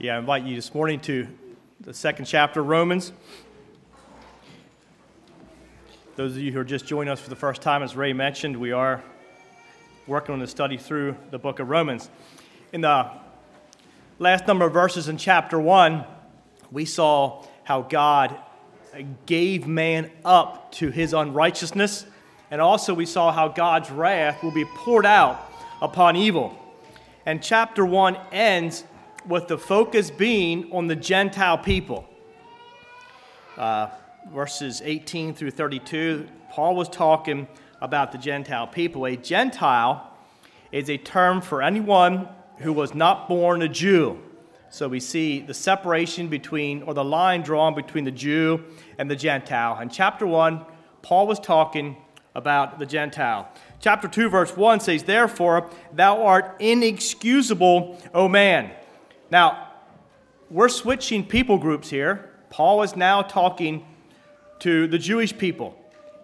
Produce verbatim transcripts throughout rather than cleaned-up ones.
Yeah, I invite you this morning to the second chapter of Romans. Those of you who are just joining us for the first time, as Ray mentioned, we are working on the study through the book of Romans. In the last number of verses in chapter one, we saw how God gave man up to his unrighteousness, and also we saw how God's wrath will be poured out upon evil. And chapter one ends with the focus being on the Gentile people. Uh, verses eighteen through thirty-two, Paul was talking about the Gentile people. A Gentile is a term for anyone who was not born a Jew. So we see the separation between, or the line drawn between the Jew and the Gentile. In chapter one, Paul was talking about the Gentile. Chapter two, verse one says, "Therefore, thou art inexcusable, O man." Now, we're switching people groups here. Paul is now talking to the Jewish people.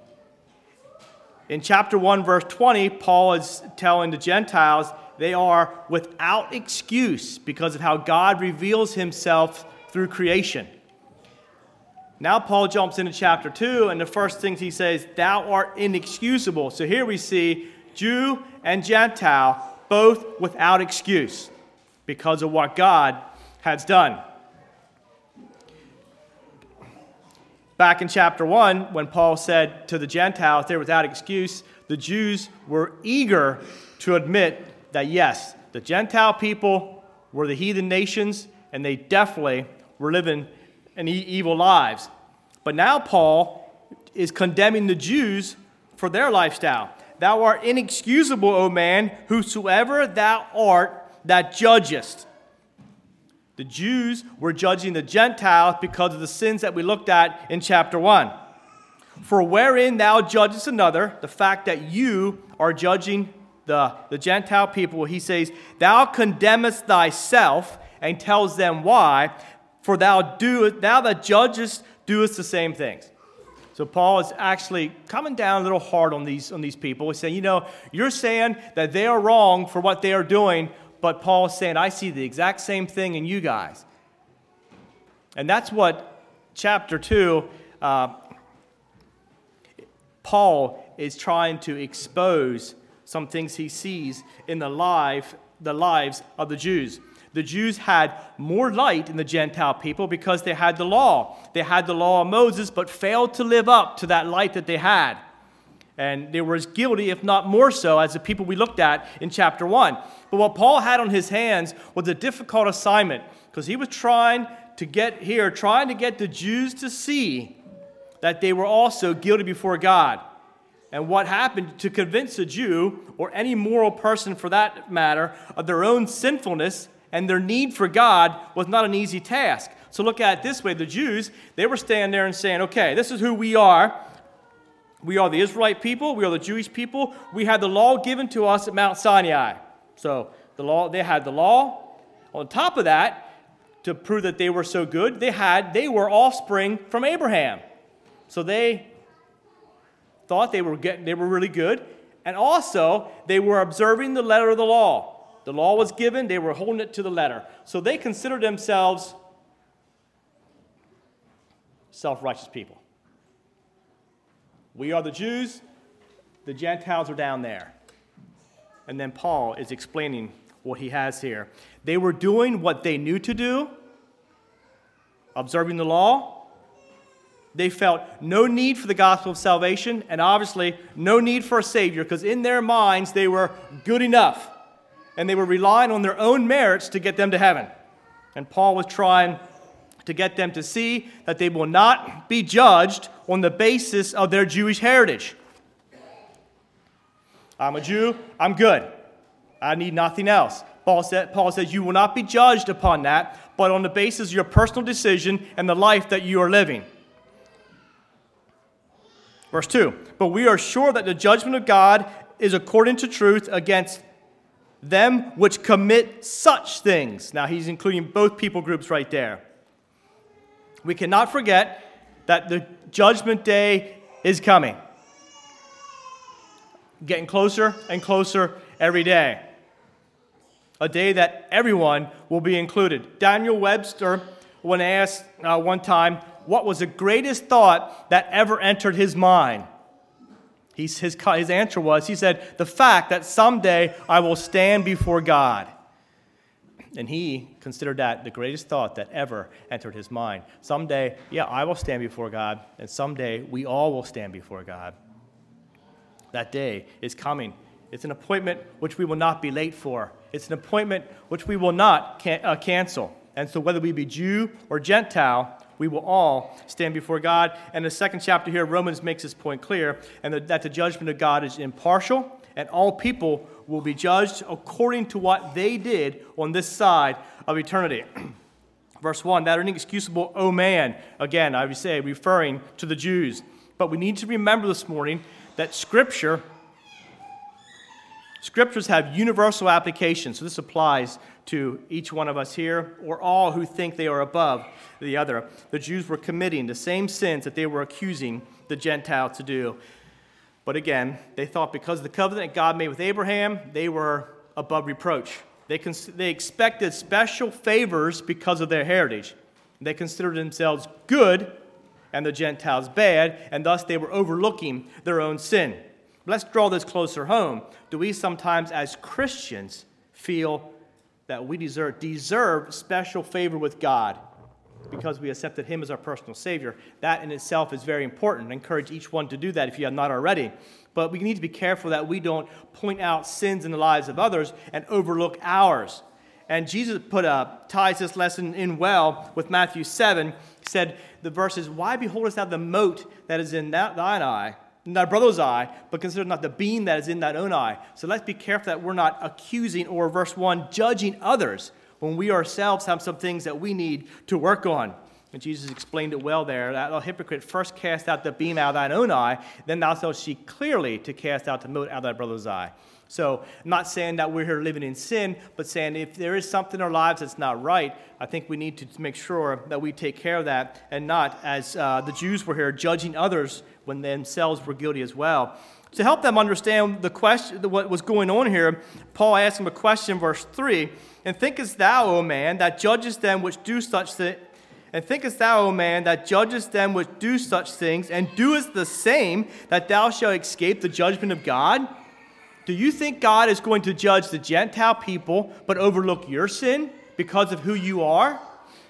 In chapter one, verse twenty, Paul is telling the Gentiles they are without excuse because of how God reveals himself through creation. Now Paul jumps into chapter two, and the first thing he says, "Thou art inexcusable." So here we see Jew and Gentile both without excuse because of what God has done. Back in chapter one, when Paul said to the Gentiles they're without excuse, the Jews were eager to admit that yes, the Gentile people were the heathen nations, and they definitely were living in e- evil lives. But now Paul is condemning the Jews for their lifestyle. "Thou art inexcusable, O man, whosoever thou art that judgest." The Jews were judging the Gentiles because of the sins that we looked at in chapter one. "For wherein thou judgest another," the fact that you are judging the, the Gentile people, he says, "thou condemnest thyself," and tells them why, "for thou do thou that judgest doest the same things." So Paul is actually coming down a little hard on these, on these people. He's saying, you know, you're saying that they are wrong for what they are doing, but Paul is saying, I see the exact same thing in you guys. And that's what chapter two, uh, Paul is trying to expose some things he sees in the life, the lives of the Jews. The Jews had more light than the Gentile people because they had the law. They had the law of Moses, but failed to live up to that light that they had. And they were as guilty, if not more so, as the people we looked at in chapter one. But what Paul had on his hands was a difficult assignment, because he was trying to get here, trying to get the Jews to see that they were also guilty before God. And what happened to convince a Jew, or any moral person for that matter, of their own sinfulness and their need for God was not an easy task. So look at it this way. The Jews, they were standing there and saying, okay, this is who we are. We are the Israelite people. We are the Jewish people. We had the law given to us at Mount Sinai. So the law, they had the law. On top of that, to prove that they were so good, they had they were offspring from Abraham. So they thought they were getting, they were really good. And also, they were observing the letter of the law. The law was given, they were holding it to the letter. So they considered themselves self-righteous people. We are the Jews, the Gentiles are down there. And then Paul is explaining what he has here. They were doing what they knew to do, observing the law. They felt no need for the gospel of salvation, and obviously no need for a Savior, because in their minds they were good enough. And they were relying on their own merits to get them to heaven. And Paul was trying to get them to see that they will not be judged on the basis of their Jewish heritage. I'm a Jew, I'm good. I need nothing else. Paul, said, Paul says you will not be judged upon that, but on the basis of your personal decision and the life that you are living. Verse two, "But we are sure that the judgment of God is according to truth against them which commit such things." Now he's including both people groups right there. We cannot forget that the judgment day is coming. Getting closer and closer every day. a day that everyone will be included. Daniel Webster, when asked uh, one time, what was the greatest thought that ever entered his mind? He's, his, his answer was, he said, the fact that someday I will stand before God. And he considered that the greatest thought that ever entered his mind. Someday, yeah, I will stand before God, and someday we all will stand before God. That day is coming. It's an appointment which we will not be late for. It's an appointment which we will not can, uh, cancel. And so whether we be Jew or Gentile, we will all stand before God. And the second chapter here, Romans makes this point clear, and that, that the judgment of God is impartial, and all people will be judged according to what they did on this side of eternity. Verse one, that inexcusable, oh man, again, I would say, referring to the Jews. But we need to remember this morning that Scripture, Scriptures have universal application. So this applies to each one of us here, or all who think they are above the other. The Jews were committing the same sins that they were accusing the Gentiles to do. But again, they thought because of the covenant God made with Abraham, they were above reproach. They, cons- they expected special favors because of their heritage. They considered themselves good and the Gentiles bad, and thus they were overlooking their own sin. Let's draw this closer home. Do we sometimes as Christians feel that we deserve, deserve special favor with God because we accepted Him as our personal Savior? That in itself is very important. I encourage each one to do that if you have not already. But we need to be careful that we don't point out sins in the lives of others and overlook ours. And Jesus put up, ties this lesson in well with Matthew seven. He said, the verses, why beholdest thou the mote that is in that, thine eye, in thy brother's eye, but consider not the beam that is in thine own eye? So let's be careful that we're not accusing or, verse one, judging others when we ourselves have some things that we need to work on. And Jesus explained it well there, that thou hypocrite, first cast out the beam out of thine own eye, then thou shalt see clearly to cast out the mote out of thy brother's eye. So I'm not saying that we're here living in sin, but saying if there is something in our lives that's not right, I think we need to make sure that we take care of that and not, as uh, the Jews were here, judging others when themselves were guilty as well. To help them understand the question, what was going on here, Paul asked him a question, verse three, and thinkest thou, O man, that judgest them which do such things, and thinkest thou, O man, that judgest them which do such things, and doest the same, that thou shalt escape the judgment of God? Do you think God is going to judge the Gentile people, but overlook your sin because of who you are?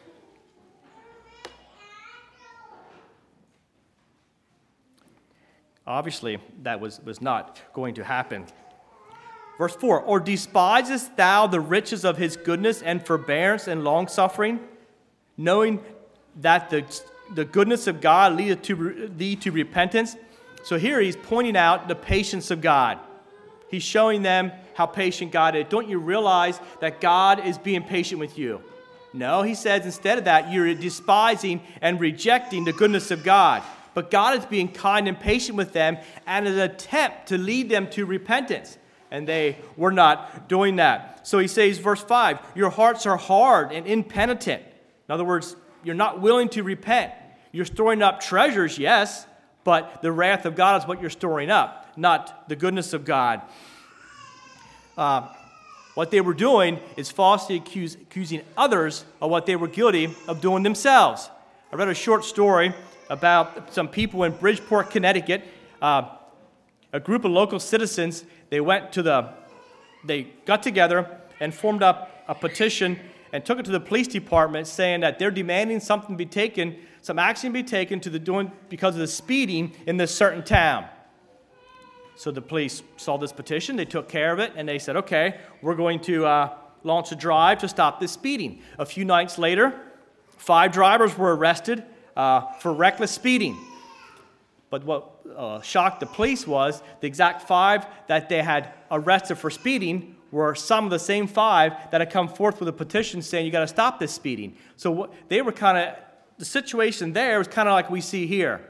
Obviously, that was, was not going to happen. Verse four, or despisest thou the riches of his goodness and forbearance and longsuffering, knowing that the, the goodness of God leadeth to, thee to repentance? So here he's pointing out the patience of God. He's showing them how patient God is. Don't you realize that God is being patient with you? No, he says instead of that, you're despising and rejecting the goodness of God. But God is being kind and patient with them and an attempt to lead them to repentance. And they were not doing that. So he says, verse five, your hearts are hard and impenitent. In other words, you're not willing to repent. You're storing up treasures, yes, but the wrath of God is what you're storing up, not the goodness of God. Uh, what they were doing is falsely accuse, accusing others of what they were guilty of doing themselves. I read a short story about some people in Bridgeport, Connecticut. Uh, a group of local citizens, they went to the, they got together and formed up a petition and took it to the police department saying that they're demanding something be taken, some action be taken to the doing because of the speeding in this certain town. So the police saw this petition, they took care of it, and they said, okay, we're going to uh, launch a drive to stop this speeding. A few nights later, five drivers were arrested uh, for reckless speeding. But what uh, shocked the police was the exact five that they had arrested for speeding were some of the same five that had come forth with a petition saying you got to stop this speeding. So what, they were kind of, the situation there was kind of like we see here.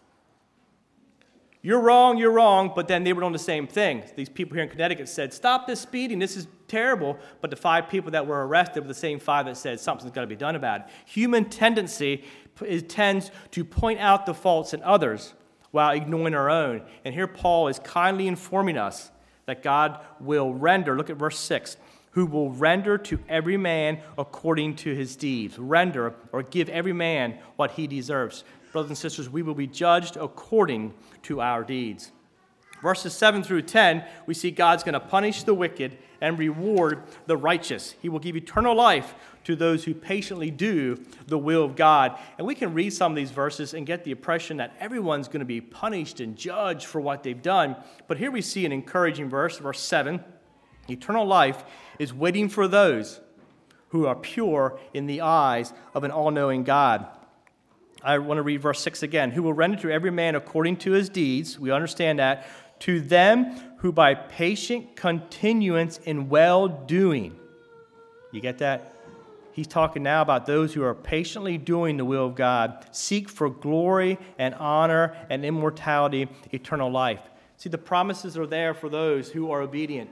You're wrong, you're wrong, but then they were doing the same thing. These people here in Connecticut said, stop this speeding, this is terrible. But the five people that were arrested were the same five that said something's got to be done about it. Human tendency is, tends to point out the faults in others while ignoring our own. And here Paul is kindly informing us that God will render, look at verse six, who will render to every man according to his deeds. Render or give every man what he deserves. Brothers and sisters, we will be judged according to our deeds. Verses seven through ten, we see God's going to punish the wicked and reward the righteous. He will give eternal life to those who patiently do the will of God. And we can read some of these verses and get the impression that everyone's going to be punished and judged for what they've done. But here we see an encouraging verse, verse seven. Eternal life is waiting for those who are pure in the eyes of an all-knowing God. I want to read verse six again. Who will render to every man according to his deeds. We understand that. To them who by patient continuance in well-doing. You get that? He's talking now about those who are patiently doing the will of God. Seek for glory and honor and immortality, eternal life. See, the promises are there for those who are obedient.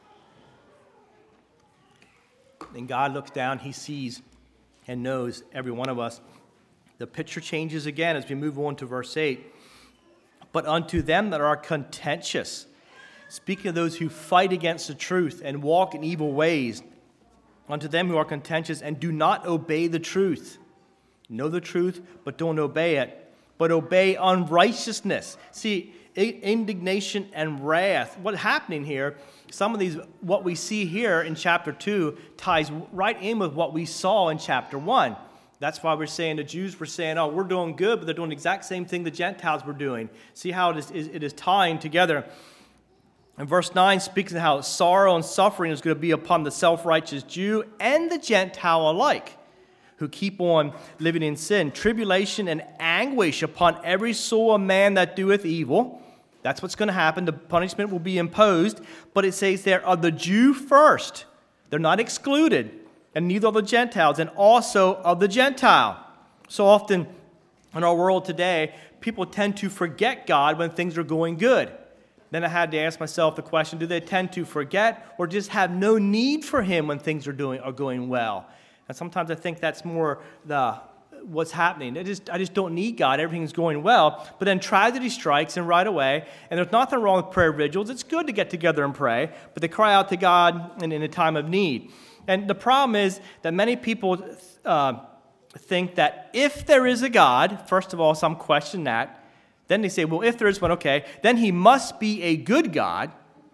And God looks down, he sees and knows every one of us. The picture changes again as we move on to verse eight. But unto them that are contentious, speaking of those who fight against the truth and walk in evil ways, unto them who are contentious and do not obey the truth. Know the truth, but don't obey it, but obey unrighteousness. See, indignation and wrath. What's happening here, some of these, what we see here in chapter two ties right in with what we saw in chapter one. That's why we're saying the Jews were saying, oh, we're doing good, but they're doing the exact same thing the Gentiles were doing. See how it is, it is tying together. And verse nine speaks of how sorrow and suffering is going to be upon the self-righteous Jew and the Gentile alike, who keep on living in sin. Tribulation and anguish upon every soul of man that doeth evil. That's what's going to happen. The punishment will be imposed. But it says there, of the Jew first. They're not excluded. And neither are the Gentiles. And also of the Gentile. So often in our world today, people tend to forget God when things are going good. Then I had to ask myself the question, do they tend to forget or just have no need for him when things are doing are going well? And sometimes I think that's more the what's happening. I just, I just don't need God. Everything's going well. But then tragedy strikes and right away. And there's nothing wrong with prayer vigils. It's good to get together and pray. But they cry out to God in, in a time of need. And the problem is that many people uh, think that if there is a God, first of all, some question that. Then they say, well, if there is one, okay, then he must be a good God.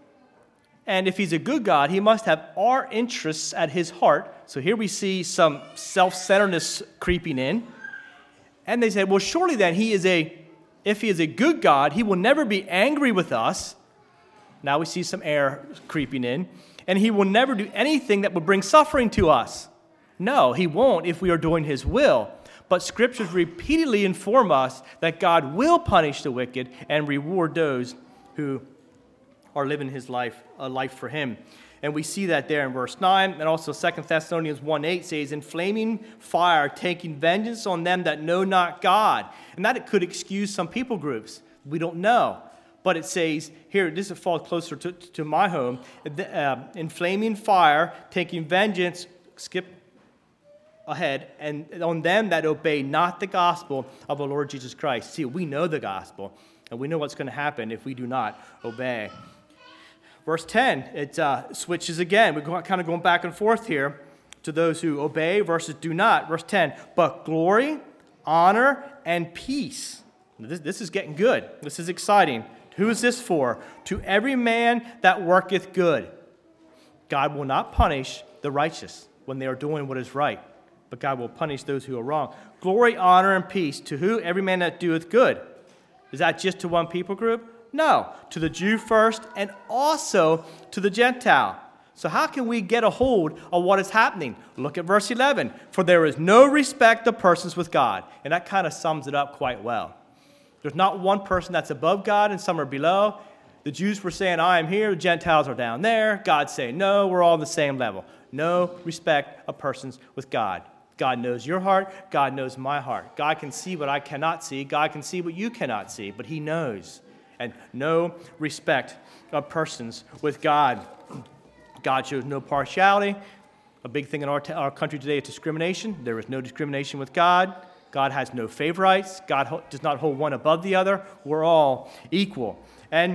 And if he's a good God, he must have our interests at his heart. So here we see some self-centeredness creeping in. And they say, well, surely then he is a, if he is a good God, he will never be angry with us. Now we see some air creeping in. And he will never do anything that would bring suffering to us. No, he won't if we are doing his will. But scriptures repeatedly inform us that God will punish the wicked and reward those who are living his life, a life for him. And we see that there in verse nine. And also Second Thessalonians one eight says, in flaming fire, taking vengeance on them that know not God. And that it could excuse some people groups. We don't know. But it says, here, this falls closer to, to my home, uh, in flaming fire, taking vengeance, skip ahead, and on them that obey not the gospel of the Lord Jesus Christ. See, we know the gospel, and we know what's going to happen if we do not obey. Verse ten, it uh, switches again. We're kind of going back and forth here to those who obey versus do not. Verse ten, but glory, honor, and peace. This, this is getting good. This is exciting. Who is this for? To every man that worketh good. God will not punish the righteous when they are doing what is right, but God will punish those who are wrong. Glory, honor, and peace to who? Every man that doeth good. Is that just to one people group? No, to the Jew first and also to the Gentile. So how can we get a hold of what is happening? Look at verse eleven. For there is no respect of persons with God. And that kind of sums it up quite well. There's not one person that's above God and some are below. The Jews were saying, I am here, the Gentiles are down there. God's saying, no, we're all on the same level. No respect of persons with God. God knows your heart. God knows my heart. God can see what I cannot see. God can see what you cannot see, but he knows. And no respect of persons with God. God shows no partiality. A big thing in our, t- our country today is discrimination. There is no discrimination with God. God has no favorites. God ho- does not hold one above the other. We're all equal. And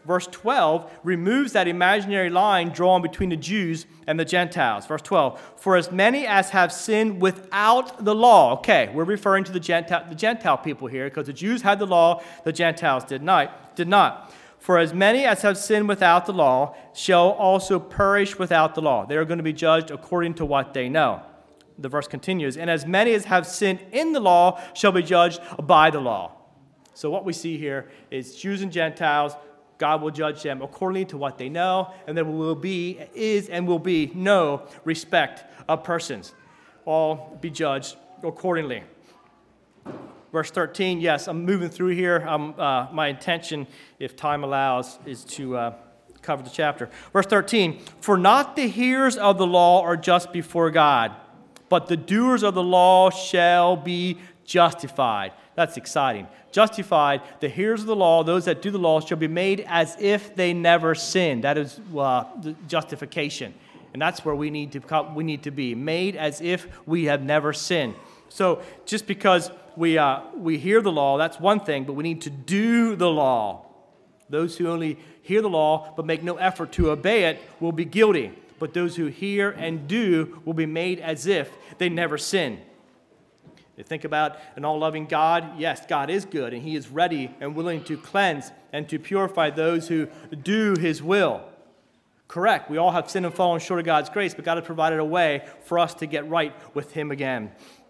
verse twelve removes that imaginary line drawn between the Jews and the Gentiles. Verse twelve, for as many as have sinned without the law. Okay, we're referring to the Gentile, the Gentile people here, because the Jews had the law, the Gentiles did not. Did not. For as many as have sinned without the law shall also perish without the law. They are going to be judged according to what they know. The verse continues, and as many as have sinned in the law shall be judged by the law. So what we see here is Jews and Gentiles, God will judge them according to what they know, and there will be, is and will be no respect of persons. All be judged accordingly. Verse thirteen, yes, I'm moving through here. Um, uh, my intention, if time allows, is to uh, cover the chapter. Verse thirteen, for not the hearers of the law are just before God, but the doers of the law shall be justified. That's exciting. Justified, the hearers of the law, those that do the law, shall be made as if they never sinned. That is uh, the justification. And that's where we need to come, we need to be, made as if we have never sinned. So just because we uh, we hear the law, that's one thing, but we need to do the law. Those who only hear the law but make no effort to obey it will be guilty. But those who hear and do will be made as if they never sin. You think about an all-loving God. Yes, God is good, and He is ready and willing to cleanse and to purify those who do His will. Correct, we all have sinned and fallen short of God's grace, but God has provided a way for us to get right with Him again.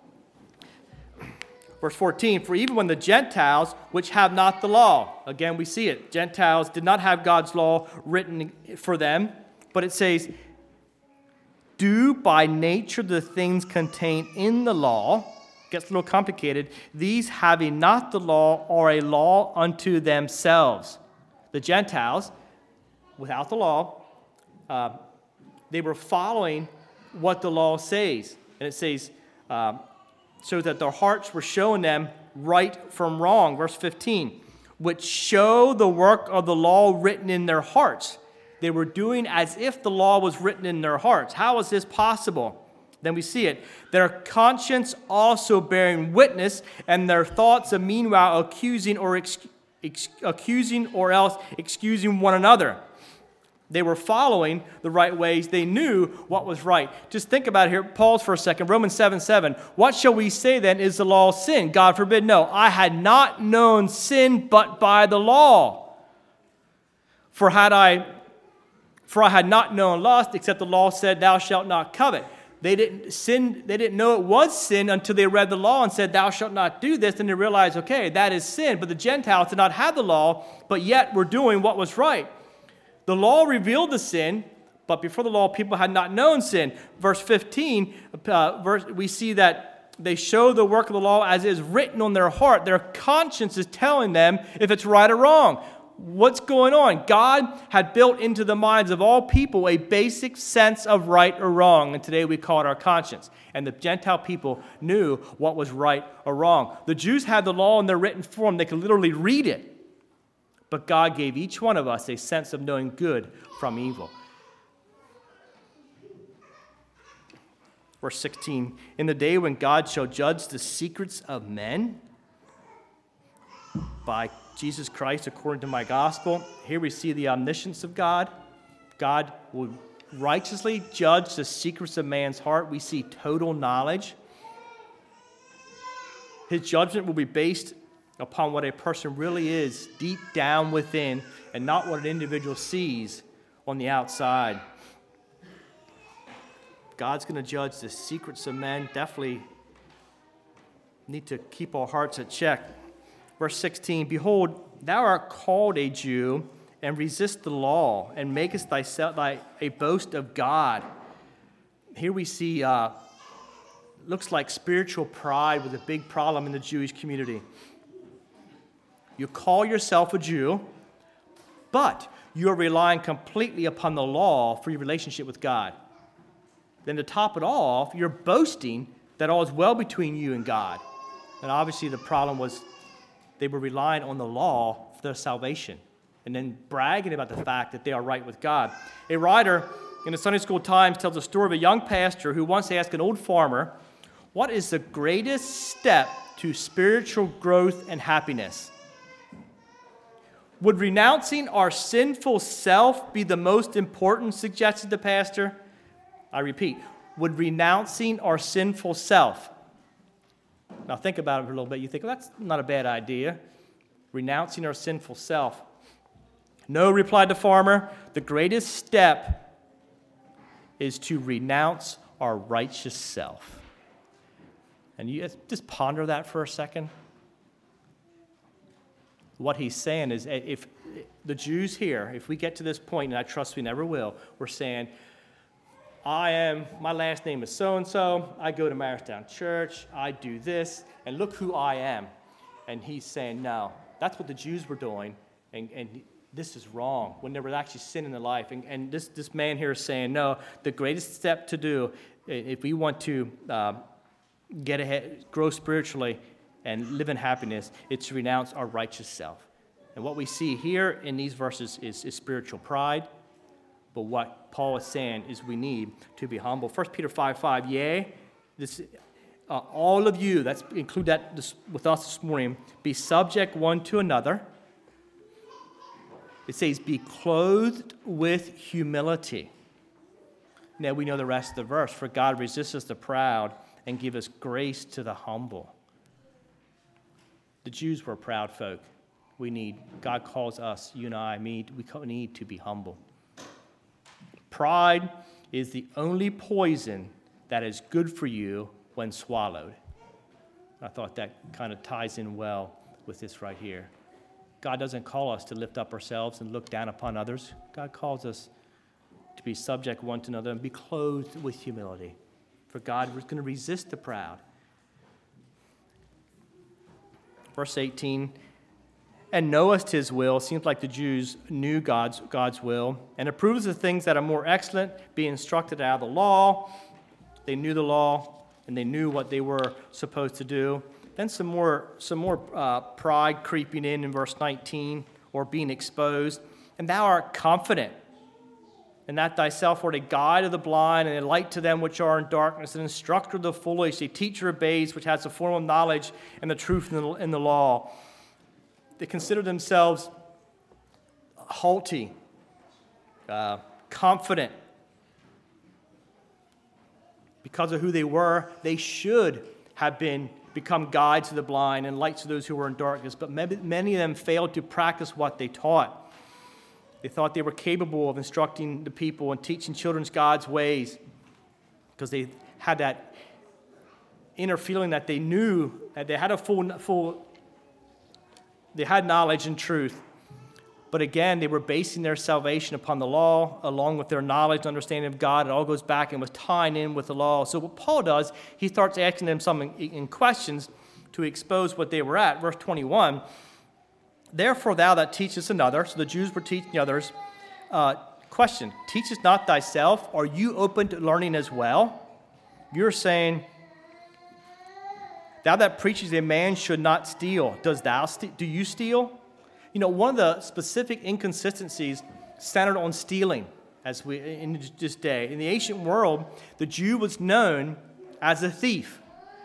Verse fourteen, for even when the Gentiles, which have not the law, again we see it, Gentiles did not have God's law written for them, but it says, do by nature the things contained in the law, gets a little complicated, these having not the law are a law unto themselves. The Gentiles, without the law, uh, they were following what the law says. And it says, uh, so that their hearts were showing them right from wrong. Verse fifteen, which show the work of the law written in their hearts. They were doing as if the law was written in their hearts. How is this possible? Then we see it. Their conscience also bearing witness, and their thoughts of meanwhile accusing or ex- ex- accusing or else excusing one another. They were following the right ways. They knew what was right. Just think about it here. Pause for a second. Romans seven seven. What shall we say then? Is the law sin? God forbid. No. I had not known sin but by the law. For had I, for I had not known lust, except the law said, thou shalt not covet. They didn't sin. They didn't know it was sin until they read the law and said, thou shalt not do this. And they realized, okay, that is sin. But the Gentiles did not have the law, but yet were doing what was right. The law revealed the sin, but before the law, people had not known sin. Verse fifteen, uh, verse, we see that they show the work of the law as is written on their heart. Their conscience is telling them if it's right or wrong. What's going on? God had built into the minds of all people a basic sense of right or wrong, and today we call it our conscience. And the Gentile people knew what was right or wrong. The Jews had the law in their written form. They could literally read it. But God gave each one of us a sense of knowing good from evil. Verse sixteen, in the day when God shall judge the secrets of men by Jesus Christ according to my gospel. Here we see the omniscience of God. God will righteously judge the secrets of man's heart. We see total knowledge. His judgment will be based upon what a person really is deep down within and not what an individual sees on the outside. God's going to judge the secrets of men. Definitely need to keep our hearts at check. Verse sixteen, behold, thou art called a Jew and resist the law and makest thyself thy, a boast of God. Here we see, uh, looks like spiritual pride was a big problem in the Jewish community. You call yourself a Jew, but you're relying completely upon the law for your relationship with God. Then to top it all off, you're boasting that all is well between you and God. And obviously the problem was they were relying on the law for their salvation and then bragging about the fact that they are right with God. A writer in the Sunday School Times tells a story of a young pastor who once asked an old farmer, what is the greatest step to spiritual growth and happiness? Would renouncing our sinful self be the most important, suggested the pastor? I repeat, would renouncing our sinful self. Now think about it for a little bit. You think, well, that's not a bad idea. Renouncing our sinful self. No, replied the farmer. The greatest step is to renounce our righteous self. And you just ponder that for a second. What he's saying is, if the Jews here, if we get to this point, and I trust we never will, we're saying, I am, my last name is so-and-so, I go to Maristtown Church, I do this, and look who I am. And he's saying, no, that's what the Jews were doing, and, and this is wrong, when there was actually sin in their life. And, and this, this man here is saying, no, the greatest step to do, if we want to uh, get ahead, grow spiritually, and live in happiness, it's to renounce our righteous self. And what we see here in these verses is, is spiritual pride. But what Paul is saying is we need to be humble. First Peter five five, yea, this, uh, all of you, let's include that this, with us this morning, be subject one to another. It says, be clothed with humility. Now we know the rest of the verse. For God resists the proud and give us grace to the humble. The Jews were proud folk. We need, God calls us, you and I, me, we need to be humble. Pride is the only poison that is good for you when swallowed. I thought that kind of ties in well with this right here. God doesn't call us to lift up ourselves and look down upon others. God calls us to be subject one to another and be clothed with humility. For God is going to resist the proud. Verse eighteen, and knowest his will. Seems like the Jews knew God's, God's will, and approves of things that are more excellent, being instructed out of the law. They knew the law, and they knew what they were supposed to do. Then some more, some more uh, pride creeping in in verse nineteen, or being exposed. And thou art confident, and that thyself art a guide of the blind, and a light to them which are in darkness, an instructor of the foolish, a teacher of babes, which has a form of knowledge and the truth in the, in the law. They consider themselves haughty, uh, confident. Because of who they were, they should have been become guides to the blind and lights to those who were in darkness. But many of them failed to practice what they taught. They thought they were capable of instructing the people and teaching children God's ways because they had that inner feeling that they knew, that they had a full, full, they had knowledge and truth. But again, they were basing their salvation upon the law, along with their knowledge and understanding of God. It all goes back and was tying in with the law. So what Paul does, he starts asking them some in, in questions to expose what they were at. Verse twenty-one, therefore thou that teachest another, so the Jews were teaching others, uh, question, teachest not thyself? Are you open to learning as well? You're saying, thou that preaches a man should not steal. Does thou st- do you steal? You know, one of the specific inconsistencies centered on stealing as we in this day. In the ancient world, the Jew was known as a thief.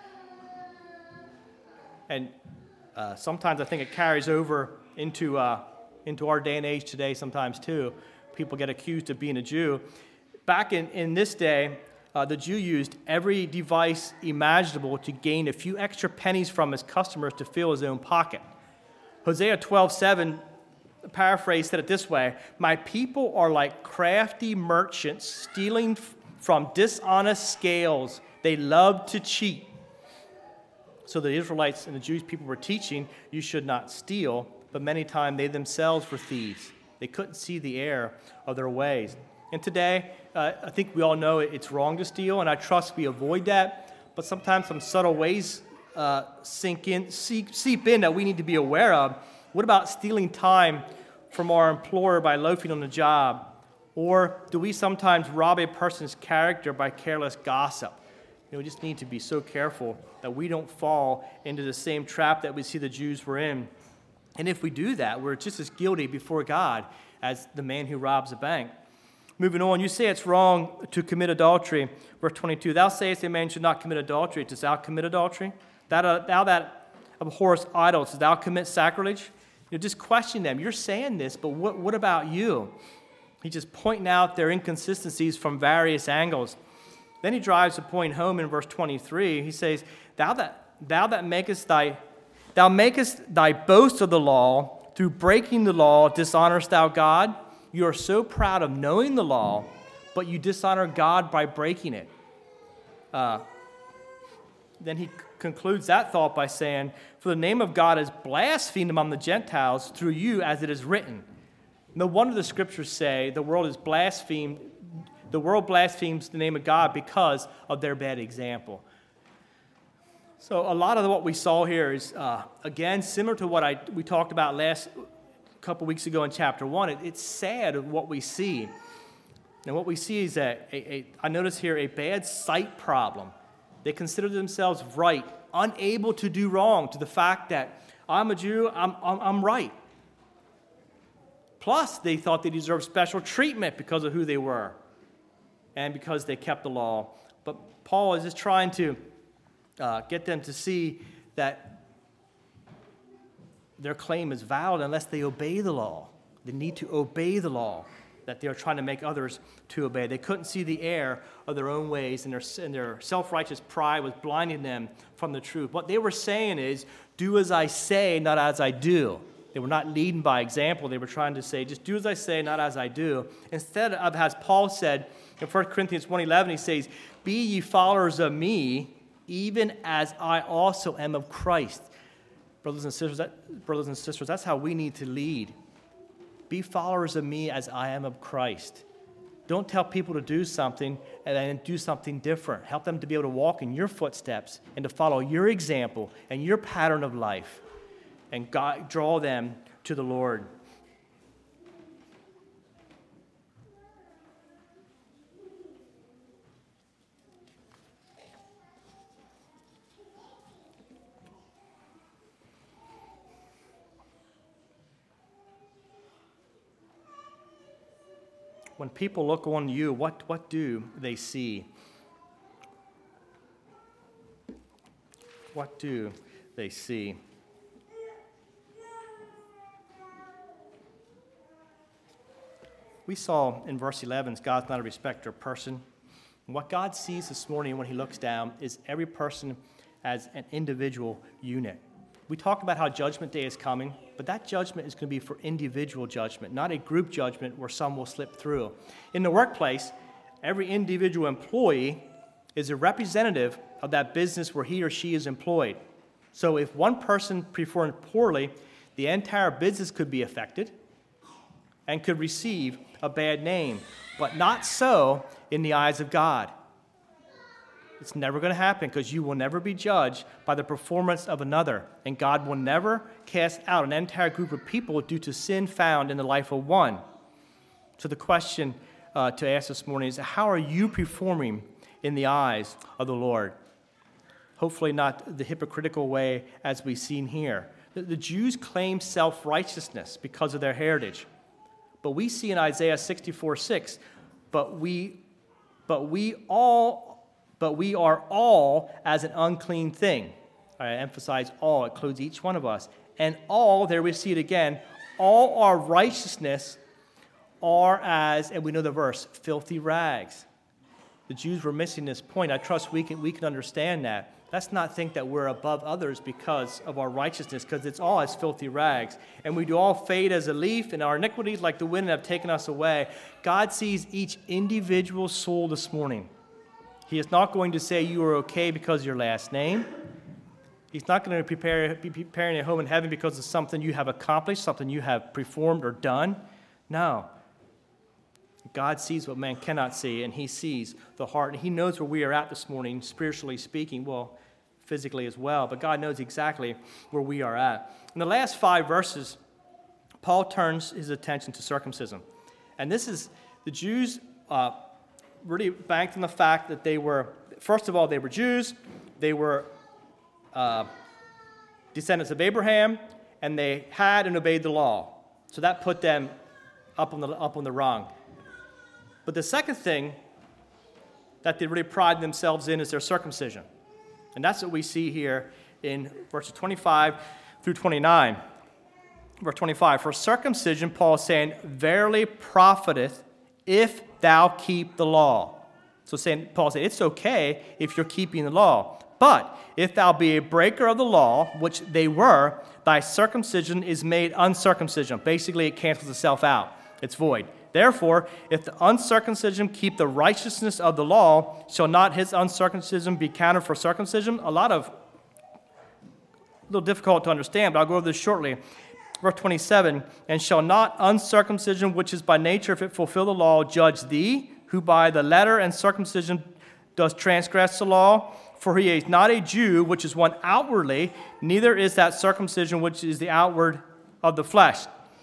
And uh, sometimes I think it carries over into, uh, into our day and age today sometimes too. People get accused of being a Jew. Back in, in this day, uh, the Jew used every device imaginable to gain a few extra pennies from his customers to fill his own pocket. Hosea twelve seven, paraphrase, said it this way, my people are like crafty merchants stealing f- from dishonest scales. They love to cheat. So the Israelites and the Jewish people were teaching, you should not steal, but many times they themselves were thieves. They couldn't see the error of their ways. And today, uh, I think we all know it's wrong to steal, and I trust we avoid that, but sometimes some subtle ways Uh, sink in, seep, seep in that we need to be aware of. What about stealing time from our employer by loafing on the job? Or do we sometimes rob a person's character by careless gossip? You know, we just need to be so careful that we don't fall into the same trap that we see the Jews were in. And if we do that, we're just as guilty before God as the man who robs a bank. Moving on, you say it's wrong to commit adultery. Verse twenty-two, thou sayest a man should not commit adultery. Dost thou commit adultery? That, uh, thou that abhorrest idols, dost thou commit sacrilege? You know, just question them. You're saying this, but what, what about you? He's just pointing out their inconsistencies from various angles. Then he drives the point home in verse twenty-three. He says, Thou that thou that makest thy thou makest thy boast of the law, through breaking the law, dishonorest thou God? You are so proud of knowing the law, but you dishonor God by breaking it. Uh, then he c- concludes that thought by saying, For the name of God is blasphemed among the Gentiles through you, as it is written. No wonder the scriptures say the world is blasphemed. The world blasphemes the name of God because of their bad example. So a lot of what we saw here is, uh, again, similar to what I we talked about last couple weeks ago in chapter one. It, it's sad what we see. And what we see is that, a, a, I notice here, a bad sight problem. They consider themselves right, unable to do wrong, to the fact that I'm a Jew, I'm, I'm, I'm right. Plus, they thought they deserved special treatment because of who they were and because they kept the law. But Paul is just trying to uh, get them to see that their claim is valid unless they obey the law. They need to obey the law that they're trying to make others to obey. They couldn't see the error of their own ways, and their, and their self-righteous pride was blinding them from the truth. What they were saying is, do as I say, not as I do. They were not leading by example. They were trying to say, just do as I say, not as I do. Instead of, as Paul said in First Corinthians one eleven, he says, Be ye followers of me, even as I also am of Christ. Brothers and sisters, that, brothers and sisters, that's how we need to lead. Be followers of me as I am of Christ. Don't tell people to do something and then do something different. Help them to be able to walk in your footsteps and to follow your example and your pattern of life, and God, draw them to the Lord. When people look on you, what, what do they see? What do they see? We saw in verse eleven, God's not a respecter of person. And what God sees this morning when he looks down is every person as an individual unit. We talked about how Judgment Day is coming, but that judgment is going to be for individual judgment, not a group judgment where some will slip through. In the workplace, every individual employee is a representative of that business where he or she is employed. So if one person performed poorly, the entire business could be affected and could receive a bad name, but not so in the eyes of God. It's never going to happen because you will never be judged by the performance of another, and God will never cast out an entire group of people due to sin found in the life of one. So the question uh, to ask this morning is, how are you performing in the eyes of the Lord? Hopefully not the hypocritical way as we've seen here. The, the Jews claim self-righteousness because of their heritage. But we see in Isaiah sixty-four six, but we, but we all, but we are all as an unclean thing. I emphasize all, it includes each one of us. And all, there we see it again, all our righteousness are as, and we know the verse, filthy rags. The Jews were missing this point. I trust we can we can understand that. Let's not think that we're above others because of our righteousness, because it's all as filthy rags. And we do all fade as a leaf, and our iniquities like the wind have taken us away. God sees each individual soul this morning. He is not going to say you are okay because of your last name. He's not going to prepare, be preparing a home in heaven because of something you have accomplished, something you have performed or done. No. God sees what man cannot see, and he sees the heart. And he knows where we are at this morning, spiritually speaking, well, physically as well. But God knows exactly where we are at. In the last five verses, Paul turns his attention to circumcision. And this is, the Jews uh, really banked on the fact that they were, first of all, they were Jews, they were uh, descendants of Abraham, and they had and obeyed the law. So that put them up on the, up on the rung. But the second thing that they really pride themselves in is their circumcision. And that's what we see here in verses twenty-five through twenty-nine. Verse twenty-five, for circumcision, Paul is saying, verily profiteth if thou keep the law. So saying, Paul said, it's okay if you're keeping the law. But if thou be a breaker of the law, which they were, thy circumcision is made uncircumcision. Basically, it cancels itself out. It's void. Therefore, if the uncircumcision keep the righteousness of the law, shall not his uncircumcision be counted for circumcision? A lot of, a little difficult to understand, but I'll go over this shortly. Verse twenty-seven, and shall not uncircumcision, which is by nature, if it fulfill the law, judge thee, who by the letter and circumcision does transgress the law? For he is not a Jew, which is one outwardly, neither is that circumcision which is the outward of the flesh.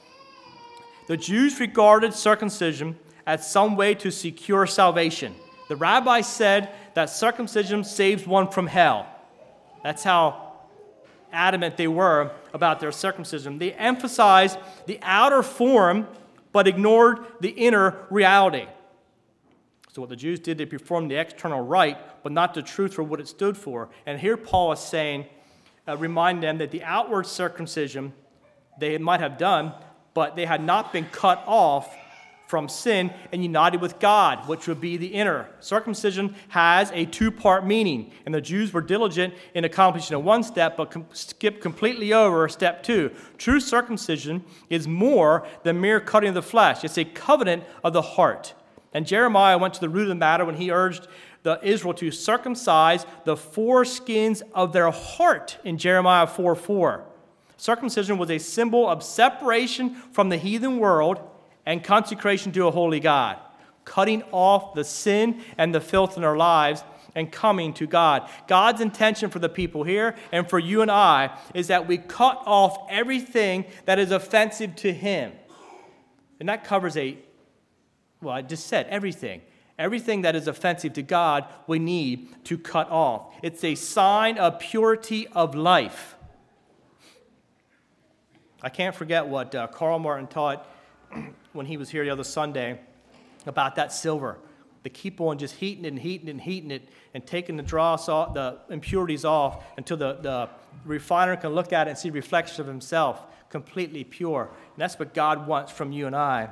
The Jews regarded circumcision as some way to secure salvation. The rabbis said that circumcision saves one from hell. That's how adamant they were about their circumcision. They emphasized the outer form, but ignored the inner reality. So what the Jews did, they performed the external rite, but not the truth for what it stood for. And here Paul is saying, uh, remind them that the outward circumcision they might have done, but they had not been cut off from sin and united with God, which would be the inner. Circumcision has a two-part meaning, and the Jews were diligent in accomplishing one step, but com- skipped completely over step two. True circumcision is more than mere cutting of the flesh. It's a covenant of the heart. And Jeremiah went to the root of the matter when he urged the Israel to circumcise the foreskins of their heart in Jeremiah four four. Circumcision was a symbol of separation from the heathen world and consecration to a holy God, cutting off the sin and the filth in our lives and coming to God. God's intention for the people here and for you and I is that we cut off everything that is offensive to Him. And that covers a Well, I just said everything. Everything that is offensive to God, we need to cut off. It's a sign of purity of life. I can't forget what uh, Carl Martin taught when he was here the other Sunday about that silver. To keep on just heating it and heating it and heating it and taking the dross off, the impurities off until the, the refiner can look at it and see reflections of himself, completely pure. And that's what God wants from you and I.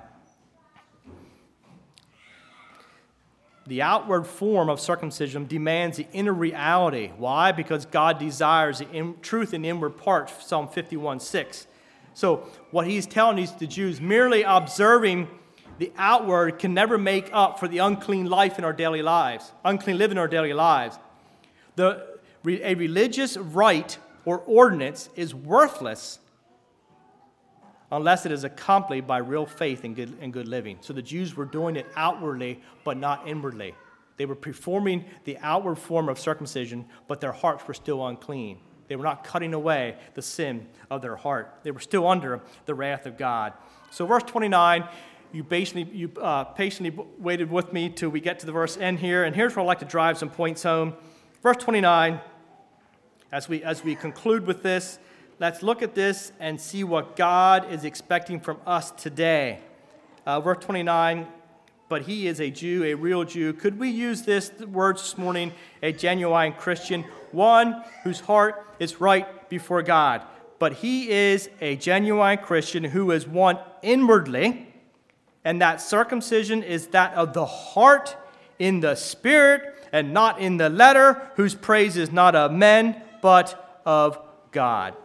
The outward form of circumcision demands the inner reality. Why? Because God desires the in, truth in the inward parts, Psalm fifty-one six. So what he's telling these the Jews, merely observing the outward can never make up for the unclean life in our daily lives, unclean living in our daily lives. The, a religious rite or ordinance is worthless unless it is accompanied by real faith and good, and good living. So the Jews were doing it outwardly, but not inwardly. They were performing the outward form of circumcision, but their hearts were still unclean. They were not cutting away the sin of their heart. They were still under the wrath of God. So verse twenty-nine, you patiently, you, uh, patiently waited with me till we get to the verse end here, and here's where I'd like to drive some points home. Verse twenty-nine, as we, as we conclude with this, let's look at this and see what God is expecting from us today. Uh, verse twenty-nine, but he is a Jew, a real Jew. Could we use this word this morning, a genuine Christian, one whose heart is right before God? But he is a genuine Christian who is one inwardly, and that circumcision is that of the heart in the spirit and not in the letter, whose praise is not of men, but of God.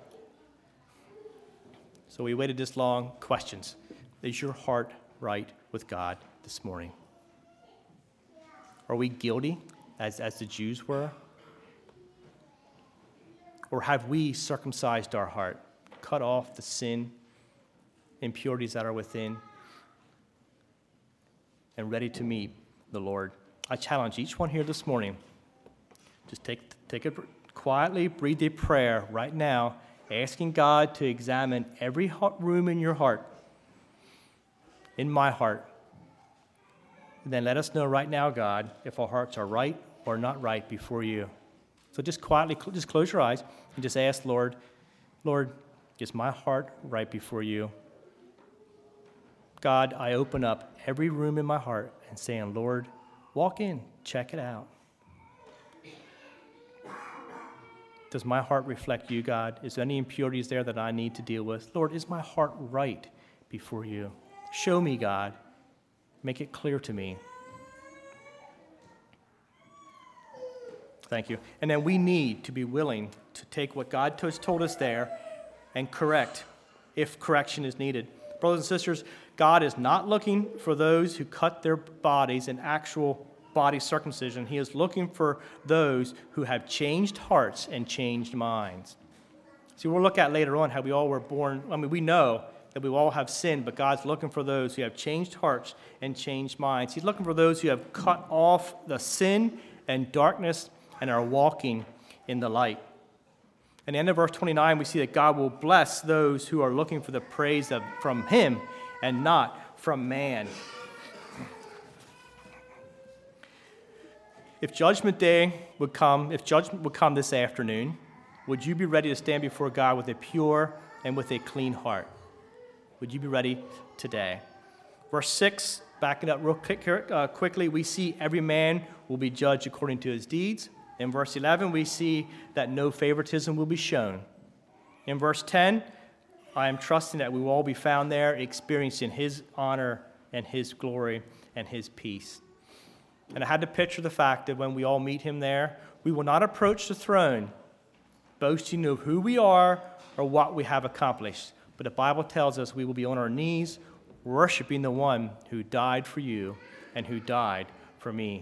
So we waited this long. Questions. Is your heart right with God this morning? Are we guilty as, as the Jews were? Or have we circumcised our heart, cut off the sin, impurities that are within, and ready to meet the Lord? I challenge each one here this morning. Just take, take it quietly, breathe a prayer right now, asking God to examine every room in your heart, in my heart. And then let us know right now, God, if our hearts are right or not right before you. So just quietly, just close your eyes and just ask, Lord, Lord, is my heart right before you? God, I open up every room in my heart and saying, Lord, walk in, check it out. Does my heart reflect you, God? Is there any impurities there that I need to deal with? Lord, is my heart right before you? Show me, God. Make it clear to me. Thank you. And then we need to be willing to take what God has told us there and correct if correction is needed. Brothers and sisters, God is not looking for those who cut their bodies in actual body circumcision. He is looking for those who have changed hearts and changed minds. See, we'll look at later on how we all were born. I mean, we know that we all have sinned, but God's looking for those who have changed hearts and changed minds. He's looking for those who have cut off the sin and darkness and are walking in the light. In the end of verse twenty-nine, we see that God will bless those who are looking for the praise of, from him and not from man. If judgment day would come, if judgment would come this afternoon, would you be ready to stand before God with a pure and with a clean heart? Would you be ready today? Verse six, backing up real quick, uh, quickly, we see every man will be judged according to his deeds. In verse eleven, we see that no favoritism will be shown. In verse ten, I am trusting that we will all be found there experiencing his honor and his glory and his peace. And I had to picture the fact that when we all meet him there, we will not approach the throne boasting of who we are or what we have accomplished. But the Bible tells us we will be on our knees worshiping the one who died for you and who died for me.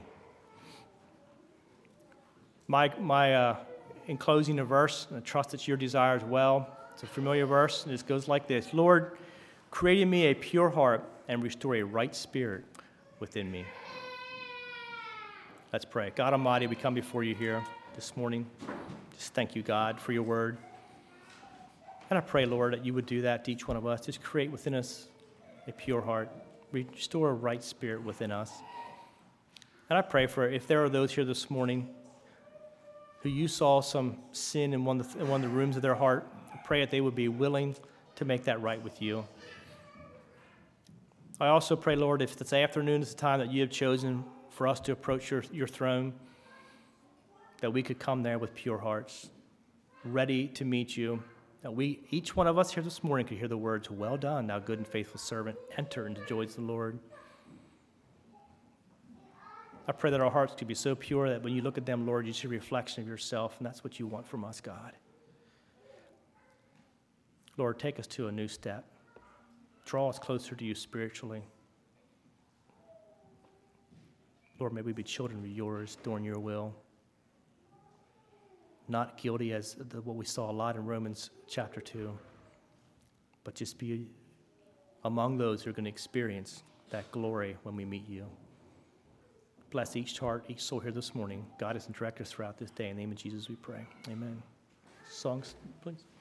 My, my uh, in closing, a verse, and I trust it's your desire as well. It's a familiar verse, and it goes like this. Lord, create in me a pure heart and restore a right spirit within me. Let's pray. God Almighty, we come before you here this morning. Just thank you, God, for your word. And I pray, Lord, that you would do that to each one of us. Just create within us a pure heart. Restore a right spirit within us. And I pray for if there are those here this morning who you saw some sin in one, of the, in one of the rooms of their heart, I pray that they would be willing to make that right with you. I also pray, Lord, if this afternoon is the time that you have chosen for us to approach your, your throne, that we could come there with pure hearts, ready to meet you, that we, each one of us here this morning, could hear the words, well done, thou good and faithful servant, enter into the joys of the Lord. I pray that our hearts could be so pure that when you look at them, Lord, you see a reflection of yourself, and that's what you want from us, God. Lord, take us to a new step. Draw us closer to you spiritually. Lord, may we be children of yours, doing your will. Not guilty as the, what we saw a lot in Romans chapter two, but just be among those who are going to experience that glory when we meet you. Bless each heart, each soul here this morning. God is and direct us throughout this day. In the name of Jesus we pray. Amen. Songs, please.